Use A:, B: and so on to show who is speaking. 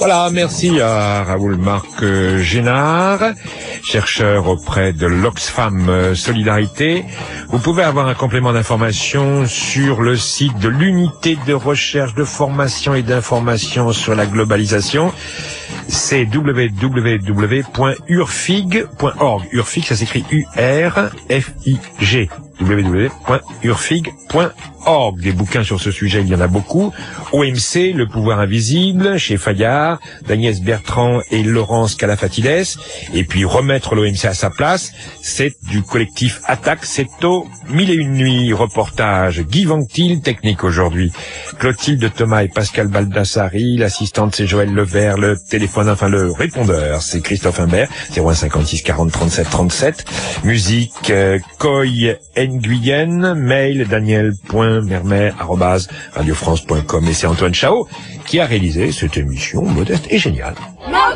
A: Voilà, merci à Raoul Marc Génard, chercheur auprès de l'Oxfam Solidarité. Vous pouvez avoir un complément d'information sur le site de l'unité de recherche, de formation et d'information sur la globalisation. C'est www.urfig.org. Urfig, ça s'écrit U-R-F-I-G. www.urfig.org. Des bouquins sur ce sujet, il y en a beaucoup. OMC, Le pouvoir invisible, chez Fayard, d'Agnès Bertrand et Laurence Calafatides. Et puis remettre l'OMC à sa place, c'est du collectif Attaque, c'est au 1001 nuits. Reportage Guy Vanctil, technique aujourd'hui. Clotilde Thomas et Pascal Baldassari, l'assistante c'est Joël Levert, le téléphone, enfin le répondeur, c'est Christophe Imbert, 0156 40 37 37. Musique, Coy Nguyen, mail daniel.mermer@radiofrance.com. Et c'est Antoine Chao qui a réalisé cette émission modeste et géniale.